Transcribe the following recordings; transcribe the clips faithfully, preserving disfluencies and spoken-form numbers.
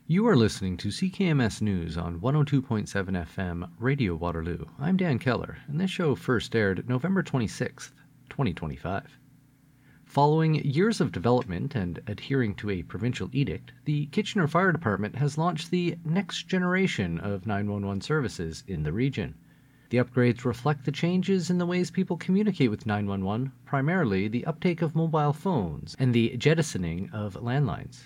You are listening to C K M S News on one oh two point seven F M Radio Waterloo. I'm Dan Keller, and this show first aired November twenty-sixth, twenty twenty-five. Following years of development and adhering to a provincial edict, the Kitchener Fire Department has launched the next generation of nine one one services in the region. The upgrades reflect the changes in the ways people communicate with nine one one, primarily the uptake of mobile phones and the jettisoning of landlines.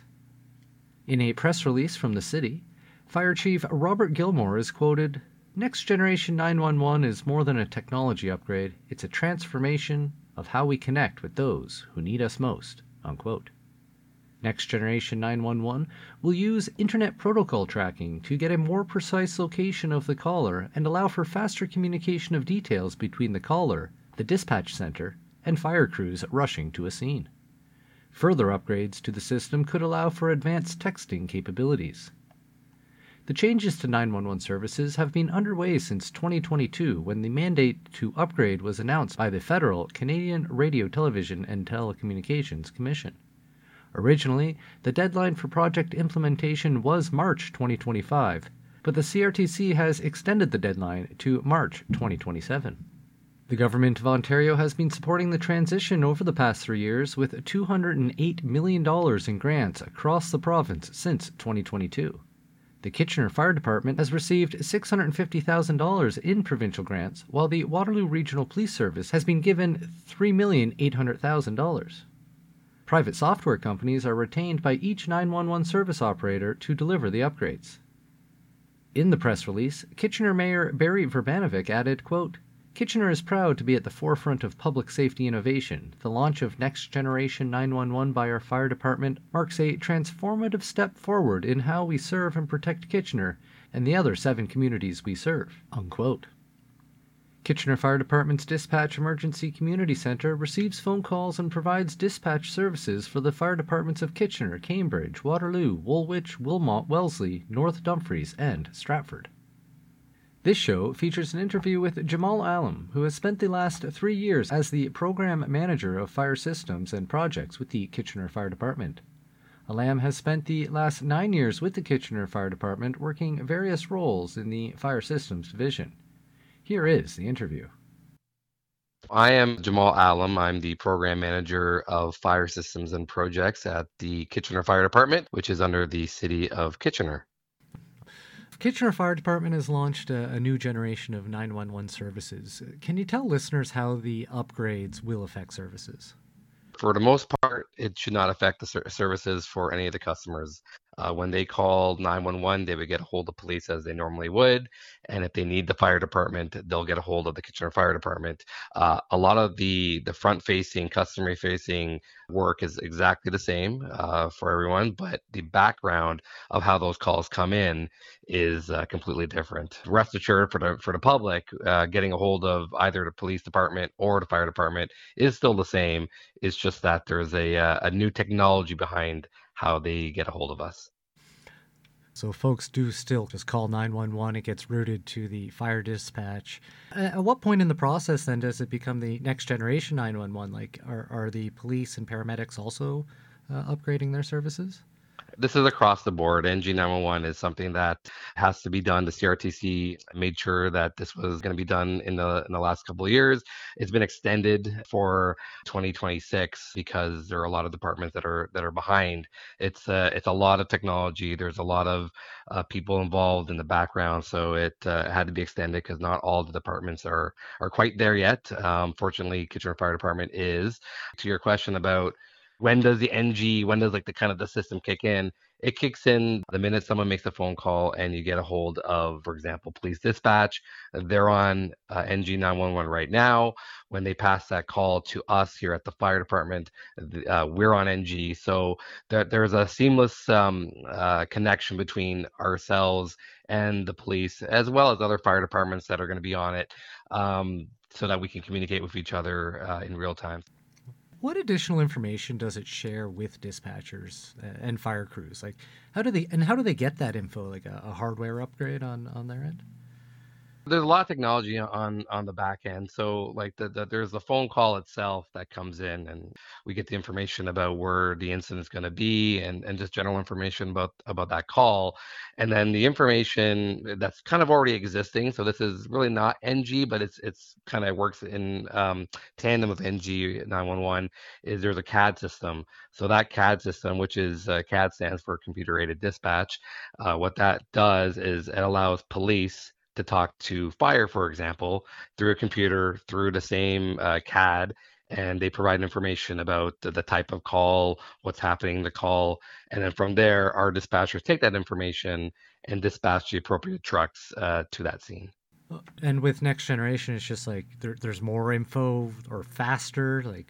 In a press release from the city, Fire Chief Robert Gilmore is quoted, "Next Generation nine one one is more than a technology upgrade, it's a transformation of how we connect with those who need us most." Unquote. Next Generation nine one one will use Internet Protocol tracking to get a more precise location of the caller and allow for faster communication of details between the caller, the dispatch center, and fire crews rushing to a scene. Further upgrades to the system could allow for advanced texting capabilities. The changes to nine one one services have been underway since twenty twenty-two, when the mandate to upgrade was announced by the Federal Canadian Radio, Television and Telecommunications Commission. Originally, the deadline for project implementation was March twenty twenty-five, but the C R T C has extended the deadline to March twenty twenty-seven. The Government of Ontario has been supporting the transition over the past three years with two hundred eight million dollars in grants across the province since twenty twenty-two. The Kitchener Fire Department has received six hundred fifty thousand dollars in provincial grants, while the Waterloo Regional Police Service has been given three million eight hundred thousand dollars. Private software companies are retained by each nine one one service operator to deliver the upgrades. In the press release, Kitchener Mayor Barry Verbanovic added, quote, "Kitchener is proud to be at the forefront of public safety innovation. The launch of Next Generation nine one one by our fire department marks a transformative step forward in how we serve and protect Kitchener and the other seven communities we serve." Unquote. Kitchener Fire Department's Dispatch Emergency Community Centre receives phone calls and provides dispatch services for the fire departments of Kitchener, Cambridge, Waterloo, Woolwich, Wilmot, Wellesley, North Dumfries, and Stratford. This show features an interview with Jamal Alam, who has spent the last three years as the Program Manager of Fire Systems and Projects with the Kitchener Fire Department. Alam has spent the last nine years with the Kitchener Fire Department working various roles in the Fire Systems Division. Here is the interview. I am Jamal Alam. I'm the Program Manager of Fire Systems and Projects at the Kitchener Fire Department, which is under the City of Kitchener. Kitchener Fire Department has launched a, a new generation of nine one one services. Can you tell listeners how the upgrades will affect services? For the most part, it should not affect the ser- services for any of the customers. Uh, when they call nine one one, they would get a hold of police as they normally would. And if they need the fire department, they'll get a hold of the Kitchener Fire Department. Uh, a lot of the, the front-facing, customer-facing work is exactly the same uh, for everyone, but the background of how those calls come in is uh, completely different. Rest assured for the, for the public, uh, getting a hold of either the police department or the fire department is still the same. It's just that there's a, uh, a new technology behind how they get a hold of us. So folks do still just call nine one one. It gets routed to the fire dispatch. At what point in the process then does it become the next generation nine one one? Like, are, are the police and paramedics also uh, upgrading their services? This is across the board. N G nine one one is something that has to be done. The C R T C made sure that this was going to be done in the in the last couple of years. It's been extended for twenty twenty-six because there are a lot of departments that are that are behind. It's uh, it's a lot of technology. There's a lot of uh, people involved in the background, so it uh, had to be extended because not all the departments are are quite there yet. Um, fortunately, Kitchener Fire Department is. To your question about when does the N G, when does like the kind of the system kick in? It kicks in the minute someone makes a phone call and you get a hold of, for example, police dispatch. They're on uh, N G nine one one right now. When they pass that call to us here at the fire department, uh, we're on N G. So there, there's a seamless um, uh, connection between ourselves and the police, as well as other fire departments that are going to be on it, um, so that we can communicate with each other uh, in real time. What additional information does it share with dispatchers and fire crews? Like, how do they and how do they get that info? Like a, a hardware upgrade on, on their end? There's a lot of technology on on the back end. So like the, the there's the phone call itself that comes in, and we get the information about where the incident's going to be, and and just general information about about that call. And then the information that's kind of already existing. So this is really not N G, but it's it's kind of works in um, tandem with N G nine one one. Is there's a C A D system. So that C A D system, which is uh, C A D stands for computer aided dispatch. Uh, what that does is it allows police to talk to fire, for example, through a computer, through the same uh, C A D, and they provide information about the, the type of call, what's happening in the call. And then from there, our dispatchers take that information and dispatch the appropriate trucks uh, to that scene. And with Next Generation, it's just like there, there's more info or faster, like...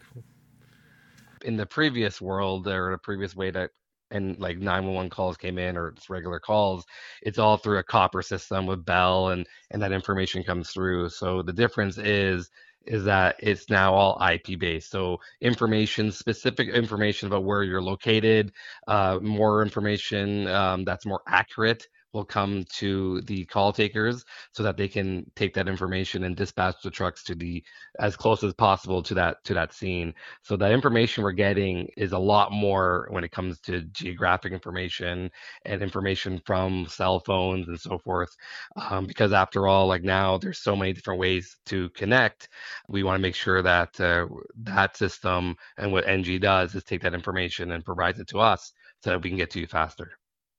In the previous world, or the previous way that and like nine one one calls came in, or just regular calls, it's all through a copper system with Bell, and and that information comes through. So the difference is is that it's now all I P based. So information, specific information about where you're located, uh, more information um, that's more accurate will come to the call takers so that they can take that information and dispatch the trucks to the as close as possible to that to that scene. So the information we're getting is a lot more when it comes to geographic information and information from cell phones and so forth. Um, because after all, like now there's so many different ways to connect. We want to make sure that uh, that system and what N G does is take that information and provides it to us so that we can get to you faster.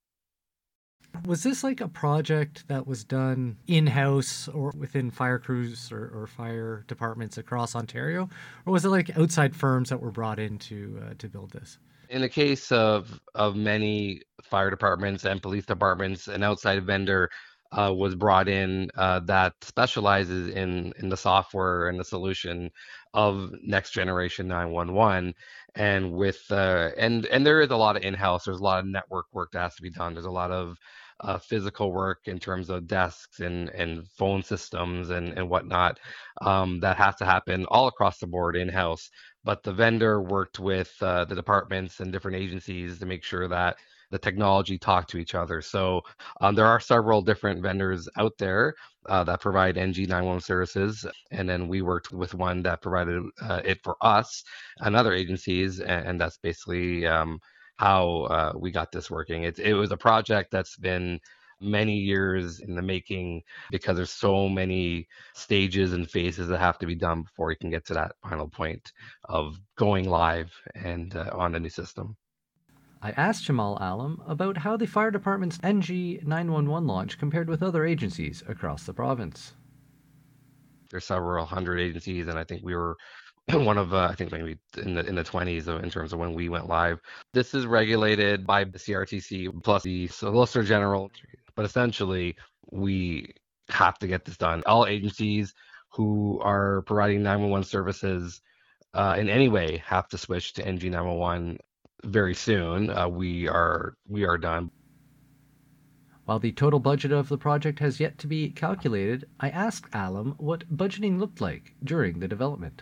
Was this like a project that was done in-house or within fire crews or, or fire departments across Ontario? Or was it like outside firms that were brought in to, uh, to build this? In the case of, of many fire departments and police departments, an outside vendor uh, was brought in uh, that specializes in, in the software and the solution of Next Generation nine one one. And with uh, and and there is a lot of in-house. There's a lot of network work that has to be done. There's a lot of uh, physical work in terms of desks and and phone systems and and whatnot um, that has to happen all across the board in-house. But the vendor worked with uh, the departments and different agencies to make sure that the technology talk to each other. So um, there are several different vendors out there uh, that provide N G nine one one services, and then we worked with one that provided uh, it for us and other agencies, and, and that's basically um, how uh, we got this working. It, it was a project that's been many years in the making because there's so many stages and phases that have to be done before you can get to that final point of going live and uh, on a new system. I asked Jamal Alam about how the fire department's N G nine one one launch compared with other agencies across the province. There's several hundred agencies, and I think we were one of uh, I think maybe in the in the twenties in terms of when we went live. This is regulated by the C R T C plus the Solicitor General, but essentially we have to get this done. All agencies who are providing nine one one services uh, in any way have to switch to N G nine one one very soon. Uh, we are we are done. While the total budget of the project has yet to be calculated, I asked Alam what budgeting looked like during the development.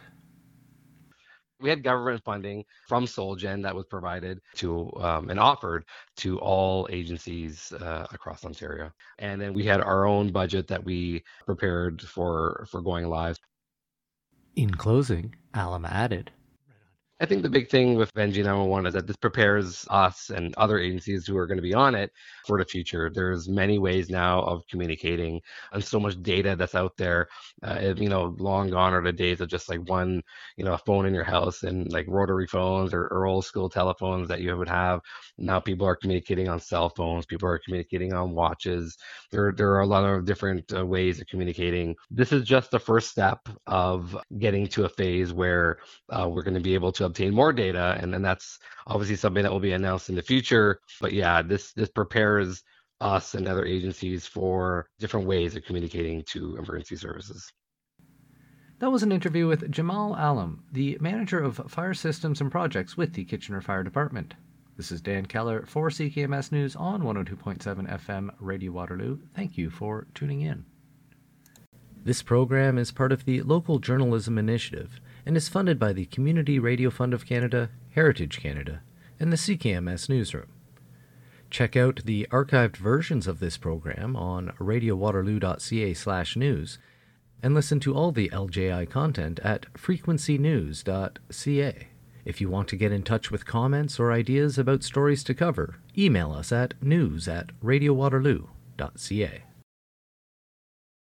We had government funding from Solgen that was provided to um, and offered to all agencies uh, across Ontario. And then we had our own budget that we prepared for, for going live. In closing, Alam added, I think the big thing with N G nine one one is that this prepares us and other agencies who are going to be on it for the future. There's many ways now of communicating and so much data that's out there. Uh, you know, long gone are the days of just like one, you know, a phone in your house and like rotary phones or, or old school telephones that you would have. Now people are communicating on cell phones. People are communicating on watches. There, there are a lot of different uh, ways of communicating. This is just the first step of getting to a phase where uh, we're going to be able to obtain more data, and then that's obviously something that will be announced in the future. But yeah, this this prepares us and other agencies for different ways of communicating to emergency services. That was an interview with Jamal Alam, the manager of fire systems and projects with the Kitchener Fire Department. This is Dan Keller for C K M S News on one oh two point seven F M Radio Waterloo. Thank you for tuning in. This program is part of the Local Journalism Initiative and is funded by the Community Radio Fund of Canada, Heritage Canada, and the C K M S Newsroom. Check out the archived versions of this program on radiowaterloo.ca slash news and listen to all the L J I content at frequency news dot c a. If you want to get in touch with comments or ideas about stories to cover, email us at news at radiowaterloo dot c a.